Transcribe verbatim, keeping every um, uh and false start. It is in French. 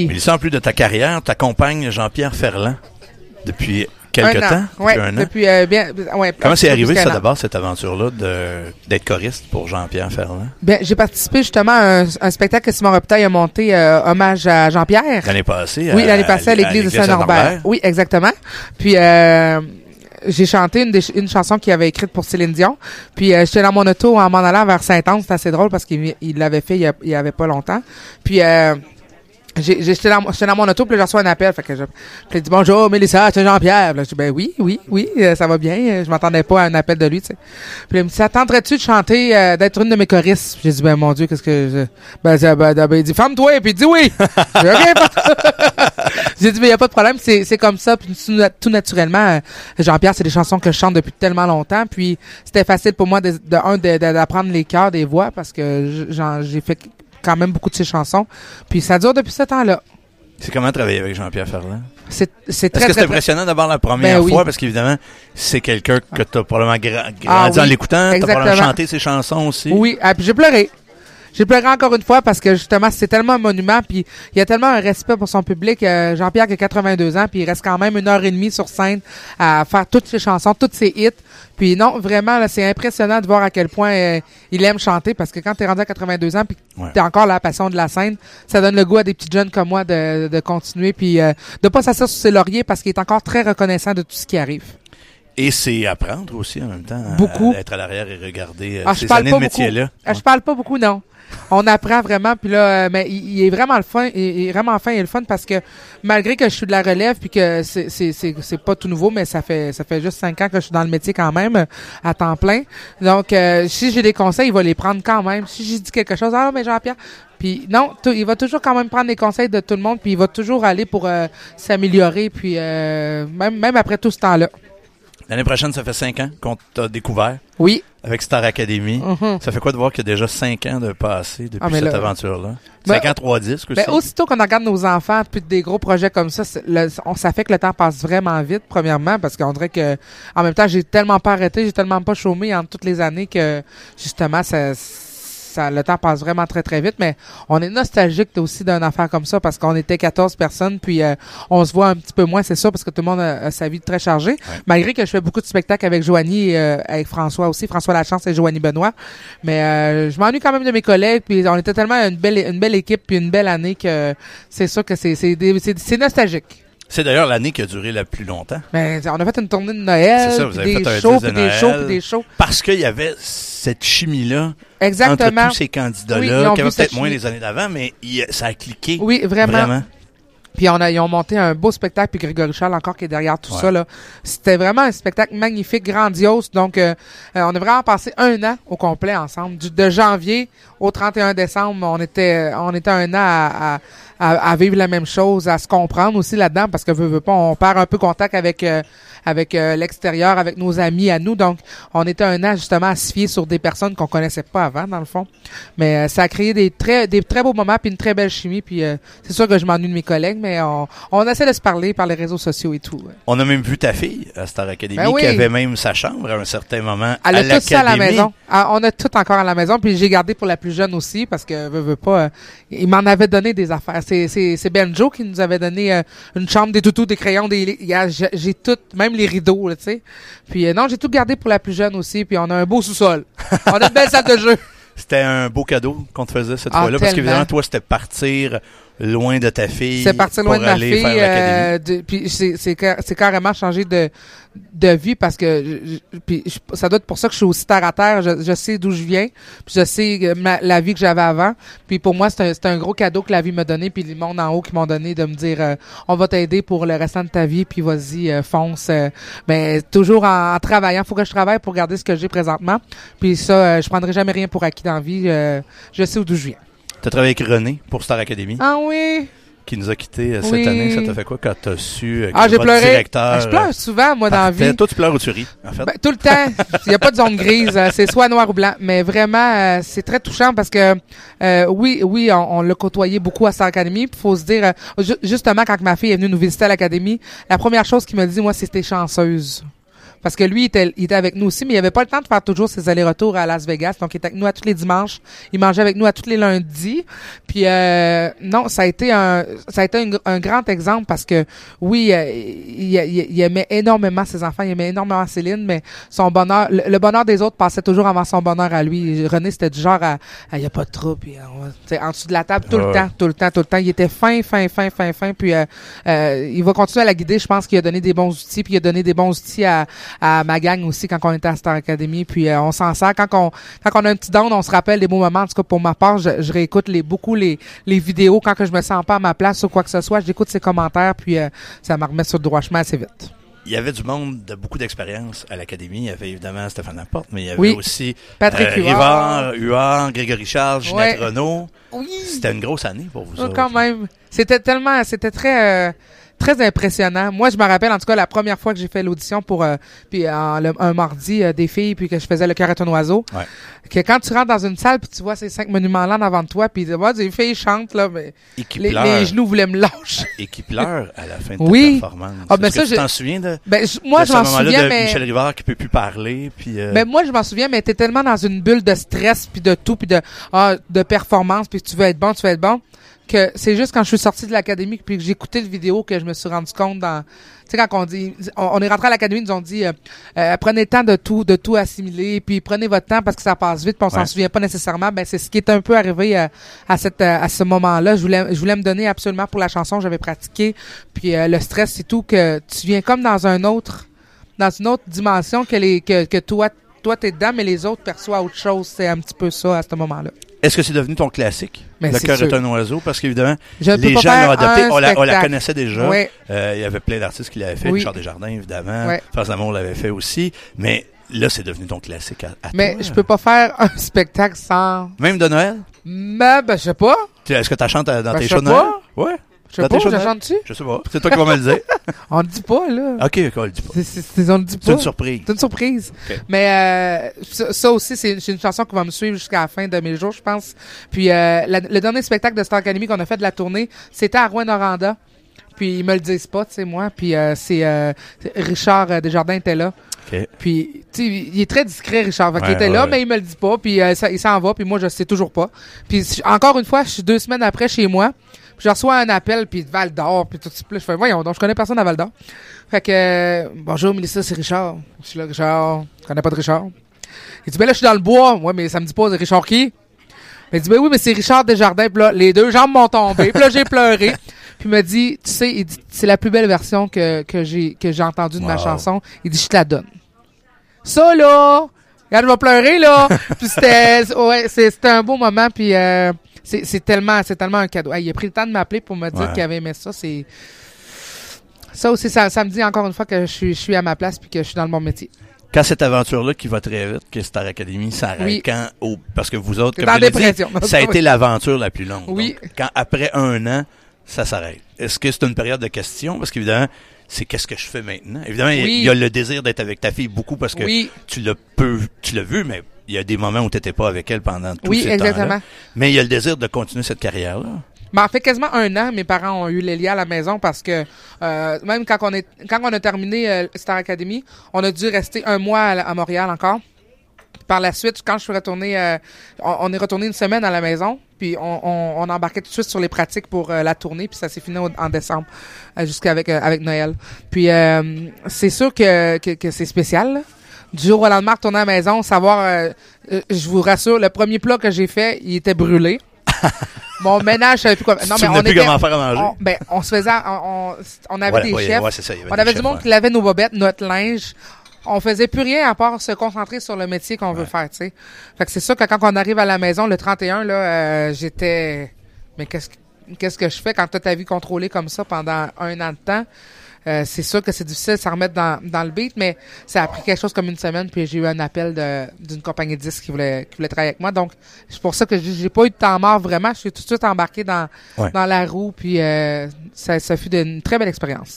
Oui. Mélissa, en plus de ta carrière, t'accompagnes Jean-Pierre Ferland depuis quelque un temps. An. Ouais, depuis un an. Depuis, euh, bien, ouais, Comment c'est arrivé, ça, an. d'abord, cette aventure-là, de, d'être choriste pour Jean-Pierre Ferland? Bien, j'ai participé justement à un, un spectacle que Simon Robitaille a monté, euh, hommage à Jean-Pierre. L'année passée? Oui, à, l'année passée à l'église de Saint-Norbert. Oui, exactement. Puis, euh, j'ai chanté une, des, une chanson qu'il avait écrite pour Céline Dion. Puis, euh, j'étais dans mon auto en m'en allant vers Saint-Anne. C'était assez drôle parce qu'il il l'avait fait il y, a, il y avait pas longtemps. Puis, euh, J'ai, j'étais dans, j'étais dans mon auto, puis là, je reçois un appel. Fait que je, j'ai dit, bonjour, Mélissa, c'est Jean-Pierre. Là, je dis, ben oui, oui, oui, euh, ça va bien. Je m'attendais pas à un appel de lui, tu sais. Puis il me dit, t'attendrais-tu de chanter, euh, d'être une de mes choristes? Puis j'ai dit, ben mon Dieu, qu'est-ce que je... Ben, ben, ben, ben il dit, ferme-toi, puis il dit oui. J'ai rien J'ai dit, mais il y a pas de problème, c'est, c'est comme ça. Puis tout, tout naturellement, Jean-Pierre, c'est des chansons que je chante depuis tellement longtemps. Puis c'était facile pour moi, de, de un, de, de, d'apprendre les chœurs des voix, parce que j'en, j'ai fait quand même beaucoup de ses chansons. Puis ça dure depuis ce temps-là. C'est comment travailler avec Jean-Pierre Ferland? C'est, c'est très, Est-ce que très, c'est impressionnant d'abord la première ben fois? oui. Parce qu'évidemment, c'est quelqu'un que tu as probablement gra- grandi Ah oui, en l'écoutant. Tu as probablement exactement. chanté ses chansons aussi. Oui, ah, puis j'ai pleuré. J'ai pleuré encore une fois parce que justement, c'est tellement un monument, puis il y a tellement un respect pour son public. Euh, Jean-Pierre qui a quatre-vingt-deux ans, puis il reste quand même une heure et demie sur scène à faire toutes ses chansons, toutes ses hits. Puis non, vraiment, là, c'est impressionnant de voir à quel point euh, il aime chanter, parce que quand t'es rendu à quatre-vingt-deux ans, puis Ouais. t'as encore la passion de la scène, ça donne le goût à des petits jeunes comme moi de, de continuer, puis euh, de pas s'asseoir sur ses lauriers, parce qu'il est encore très reconnaissant de tout ce qui arrive. Et c'est apprendre aussi en même temps. À, Beaucoup. À être à l'arrière et regarder euh, Ah, je ces parle années pas de métier-là. beaucoup. Ah, je parle pas beaucoup, non. On apprend vraiment, puis là, euh, mais il, il est vraiment le fun, il, il est vraiment fin et le fun, parce que malgré que je suis de la relève, puis que c'est c'est c'est c'est pas tout nouveau, mais ça fait ça fait juste cinq ans que je suis dans le métier quand même euh, à temps plein. Donc euh, si j'ai des conseils, il va les prendre quand même. Si j'ai dit quelque chose, ah mais Jean-Pierre, puis non, tout, il va toujours quand même prendre les conseils de tout le monde, puis il va toujours aller pour euh, s'améliorer, puis euh, même même après tout ce temps-là. L'année prochaine, ça fait cinq ans qu'on t'a découvert Oui. avec Star Academy. Mm-hmm. Ça fait quoi de voir qu'il y a déjà cinq ans de passé depuis Ah, mais cette là, aventure-là? ben, cinq ans, trois disques aussi. Ben, aussitôt qu'on regarde nos enfants, puis des gros projets comme ça, c'est le, on, ça fait que le temps passe vraiment vite, premièrement, parce qu'on dirait que, en même temps, j'ai tellement pas arrêté, j'ai tellement pas chômé en toutes les années que, justement, ça, ça, le temps passe vraiment très, très vite. Mais on est nostalgique aussi d'une affaire comme ça, parce qu'on était quatorze personnes, puis euh, on se voit un petit peu moins, c'est sûr, parce que tout le monde a, a sa vie très chargée. Ouais. Malgré que je fais beaucoup de spectacles avec Joanie et euh, avec François aussi, François Lachance et Joanie Benoît. Mais euh, je m'ennuie quand même de mes collègues, puis on était tellement une belle, une belle équipe, puis une belle année que c'est sûr que c'est, c'est, des, c'est, c'est nostalgique. C'est d'ailleurs l'année qui a duré le plus longtemps. Ben, on a fait une tournée de Noël, c'est ça, vous avez des, fait un shows, de puis Noël, des shows, puis des shows. Parce qu'il y avait cette chimie-là Exactement. entre tous ces candidats-là, oui, qui avaient peut-être chimie. moins les années d'avant, mais il, ça a cliqué. Oui, vraiment. vraiment. Puis on a, ils ont monté un beau spectacle, puis Grégory Charles encore qui est derrière tout ouais. ça là. C'était vraiment un spectacle magnifique, grandiose. Donc euh, euh, on a vraiment passé un an au complet ensemble, du, de janvier au trente et un décembre. On était, on était un an à, à, à, à vivre la même chose, à se comprendre aussi là-dedans, parce que veut, veut pas, on perd un peu contact avec euh, avec euh, l'extérieur, avec nos amis à nous. Donc on était un an justement à se fier sur des personnes qu'on connaissait pas avant dans le fond. Mais euh, ça a créé des très, des très beaux moments, puis une très belle chimie. Puis euh, c'est sûr que je m'ennuie de mes collègues. Mais on, on essaie de se parler par les réseaux sociaux et tout. Ouais. On a même vu ta fille à Star Academy, ben oui. qui avait même sa chambre à un certain moment Elle à a l'académie. tout ça à la maison. Ah, on a tout encore à la maison, puis j'ai gardé pour la plus jeune aussi, parce que veut, veut pas, euh, il m'en avait donné des affaires. C'est, c'est, c'est Benjo qui nous avait donné euh, une chambre, des toutous, des crayons, des, j'ai, j'ai tout, même les rideaux, tu sais. Puis euh, non, j'ai tout gardé pour la plus jeune aussi, puis on a un beau sous-sol. On a une belle salle de jeu. C'était un beau cadeau qu'on te faisait cette ah, fois-là, tellement. parce qu'évidemment, toi, c'était partir loin de ta fille. C'est partir loin de ma fille. Euh, de, puis c'est, c'est, c'est carrément changer de, de vie, parce que je, puis je, ça doit être pour ça que je suis aussi terre à terre. Je, je sais d'où je viens, puis je sais ma, la vie que j'avais avant. Puis pour moi, c'est un, c'est un gros cadeau que la vie m'a donné, puis les mondes en haut qui m'ont donné, de me dire euh, on va t'aider pour le restant de ta vie, puis vas-y, euh, fonce. Euh, mais toujours en, en travaillant. Faut que je travaille pour garder ce que j'ai présentement. Puis ça, euh, je prendrai jamais rien pour acquis dans la vie. Euh, je sais d'où je viens. Tu as travaillé avec René pour Star Academy. Ah oui! Qui nous a quittés cette oui. année. Ça t'a fait quoi quand t'as su euh, que ah, j'ai votre pleuré. directeur... Ah, je pleure souvent, moi, dans la vie. Toi, tu pleures ou tu ris, en fait? Ben, tout le temps. Il n'y a pas de zone grise. C'est soit noir ou blanc. Mais vraiment, euh, c'est très touchant parce que, euh, oui, oui, on, on l'a côtoyé beaucoup à Star Academy. Il faut se dire, euh, ju- justement, quand ma fille est venue nous visiter à l'Académie, la première chose qu'il m'a dit, moi, c'était chanceuse. Parce que lui, il était, il était avec nous aussi, mais il avait pas le temps de faire toujours ses allers-retours à Las Vegas. Donc, il était avec nous à tous les dimanches. Il mangeait avec nous à tous les lundis. Puis, euh, non, ça a été un, ça a été un, un grand exemple parce que, oui, euh, il, il, il aimait énormément ses enfants, il aimait énormément Céline, mais son bonheur, le, le bonheur des autres passait toujours avant son bonheur à lui. René, c'était du genre à, il y a pas de trouble, puis on va, en dessous de la table tout ouais. le temps, tout le temps, tout le temps. Il était fin, fin, fin, fin, fin, puis euh, euh, il va continuer à la guider. Je pense qu'il a donné des bons outils, puis il a donné des bons outils à, à ma gang aussi quand on était à Star Academy, puis euh, on s'en sert. Quand on, quand on a un petit down, on se rappelle des beaux moments. En tout cas, pour ma part, je, je réécoute les, beaucoup les, les vidéos quand que je me sens pas à ma place ou quoi que ce soit. J'écoute ses commentaires, puis euh, ça me remet sur le droit chemin assez vite. Il y avait du monde de beaucoup d'expérience à l'Académie. Il y avait évidemment Stéphane Laporte, mais il y avait oui. aussi Patrick euh, Huard, Huard, Grégory Charles, Ginette ouais. Renaud. Oui. C'était une grosse année pour vous oh, autres. Quand même. C'était tellement, c'était très... Euh, très impressionnant. Moi, je me rappelle, en tout cas, la première fois que j'ai fait l'audition pour euh, puis euh, le, un mardi euh, des filles, puis que je faisais le cœur est un oiseau, ouais. que quand tu rentres dans une salle, puis tu vois ces cinq monuments-là devant toi, puis tu vois des filles chantent, là, mais les, les genoux voulaient me lâcher. Et qui pleurent à la fin de oui. ta performance. Ah, ben Est-ce ça, que je... tu t'en souviens de, ben, je, moi, de je ce m'en moment-là souviens, de mais... Michel Rivard qui peut plus parler, puis... Euh... Ben, moi, je m'en souviens, mais t'es tellement dans une bulle de stress, puis de tout, puis de, ah, de performance, puis tu veux être bon, tu veux être bon, que c'est juste quand je suis sorti de l'académie puis que j'ai écouté le vidéo que je me suis rendu compte dans, tu sais, quand on dit, on, on est rentré à l'académie, ils nous ont dit, euh, euh, prenez le temps de tout, de tout assimiler, puis prenez votre temps parce que ça passe vite, puis on ouais. s'en souvient pas nécessairement. Ben, c'est ce qui est un peu arrivé à, à cette, à ce moment-là. Je voulais, je voulais me donner absolument pour la chanson, j'avais pratiqué, puis euh, le stress, c'est tout que tu viens comme dans un autre, dans une autre dimension que les, que, que toi, toi t'es dedans, mais les autres perçoivent autre chose. C'est un petit peu ça à ce moment-là. Est-ce que c'est devenu ton classique? Mais le cœur est un oiseau, parce qu'évidemment, je les gens l'ont adopté. On la, on la connaissait déjà. Oui. Euh, il y avait plein d'artistes qui l'avaient fait. Oui. Richard Desjardins, évidemment. Oui. France Lamour l'avait fait aussi. Mais là, c'est devenu ton classique à, à Mais toi. je peux pas faire un spectacle sans... Même de Noël? Mais, ben, je sais pas. Est-ce que tu chantes dans ben, tes shows de Noël? Ouais. Je sais pas, je chante-tu? Je sais pas. C'est toi qui vas me le dire. On le dit pas, là. OK, OK, on le dit pas. C'est, c'est, on le dit pas. C'est une surprise. C'est une surprise. Okay. Mais euh, ça, ça aussi, c'est, c'est une chanson qui va me suivre jusqu'à la fin de mes jours, je pense. Puis euh, la, le dernier spectacle de Star Academy qu'on a fait de la tournée, c'était à Rouyn-Noranda. Puis ils me le disent pas, tu sais, moi. Puis euh, c'est euh, Richard euh, Desjardins était là. Okay. Puis, tu sais, il est très discret, Richard. Fait ouais, qu'il était ouais, là, ouais. mais il me le dit pas. Puis euh, ça, il s'en va. Puis moi, je sais toujours pas. Puis encore une fois, je suis deux semaines après chez moi. Puis je reçois un appel, puis de Val d'Or, puis tout ça. Puis je fais, voyons, donc je connais personne à Val d'Or. Fait que, euh, bonjour, Mélissa, c'est Richard. Je suis là, Richard. Je connais pas de Richard. Il dit, ben là, je suis dans le bois. Ouais, mais ça me dit pas, c'est Richard qui? Il dit, ben oui, mais c'est Richard Desjardins. Puis là, les deux jambes m'ont tombé. Puis là, j'ai pleuré. Puis il m'a dit, tu sais, il dit, c'est la plus belle version que, que j'ai, que j'ai entendue de wow. ma chanson. Il dit, je te la donne. Ça, là, regarde, je vais pleurer, là. Puis c'était, ouais, c'était un beau moment, puis euh, c'est, c'est tellement, c'est tellement un cadeau. Hey, il a pris le temps de m'appeler pour me dire ouais. qu'il avait aimé ça. C'est, ça aussi, ça, ça me dit encore une fois que je suis, je suis à ma place puis que je suis dans le bon métier. Quand cette aventure-là qui va très vite, que Star Academy s'arrête, oui. quand, au, parce que vous autres, comme vous l'avez dit, ça a été l'aventure la plus longue. Oui. Donc, quand après un an, ça s'arrête. Est-ce que c'est une période de questions? Parce qu'évidemment, c'est qu'est-ce que je fais maintenant? Évidemment, il oui. y, y a le désir d'être avec ta fille beaucoup parce que oui. tu l'as peu, tu l'as vu, mais il y a des moments où tu n'étais pas avec elle pendant tout oui, ce exactement. temps-là. Mais il y a le désir de continuer cette carrière-là. Mais en fait, quasiment un an, mes parents ont eu Lélia à la maison parce que euh, même quand on est quand on a terminé euh, Star Academy, on a dû rester un mois à, à Montréal encore. Par la suite, quand je suis retourné, euh, on, on est retourné une semaine à la maison, puis on, on, on embarquait tout de suite sur les pratiques pour euh, la tournée, puis ça s'est fini au, en décembre, euh, jusqu'avec euh, avec Noël. Puis euh, c'est sûr que, que, que c'est spécial, là. Du jour au lendemain, retourner à la maison, savoir, euh, euh, je vous rassure, le premier plat que j'ai fait, il était brûlé. Mon ménage, je savais plus quoi. Non, tu mais on plus était, comment faire à manger. On, ben, on se faisait, on, on, on avait voilà, des ouais, chefs. Ouais, c'est ça, avait on avait chefs, du monde ouais. qui lavait nos bobettes, notre linge. On faisait plus rien à part se concentrer sur le métier qu'on ouais. veut faire, tu sais. Fait que c'est sûr que quand on arrive à la maison, le trente et un, là, euh, j'étais, mais qu'est-ce que, qu'est-ce que je fais quand t'as ta vie contrôlée comme ça pendant un an de temps? Euh, c'est sûr que c'est difficile de s'en remettre dans, dans le beat, mais ça a pris quelque chose comme une semaine, puis j'ai eu un appel de, d'une compagnie de disques qui voulait, qui voulait travailler avec moi. Donc, c'est pour ça que j'ai, j'ai pas eu de temps mort vraiment. Je suis tout de suite embarqué dans, ouais. dans la roue, puis euh, ça, ça fut une très belle expérience.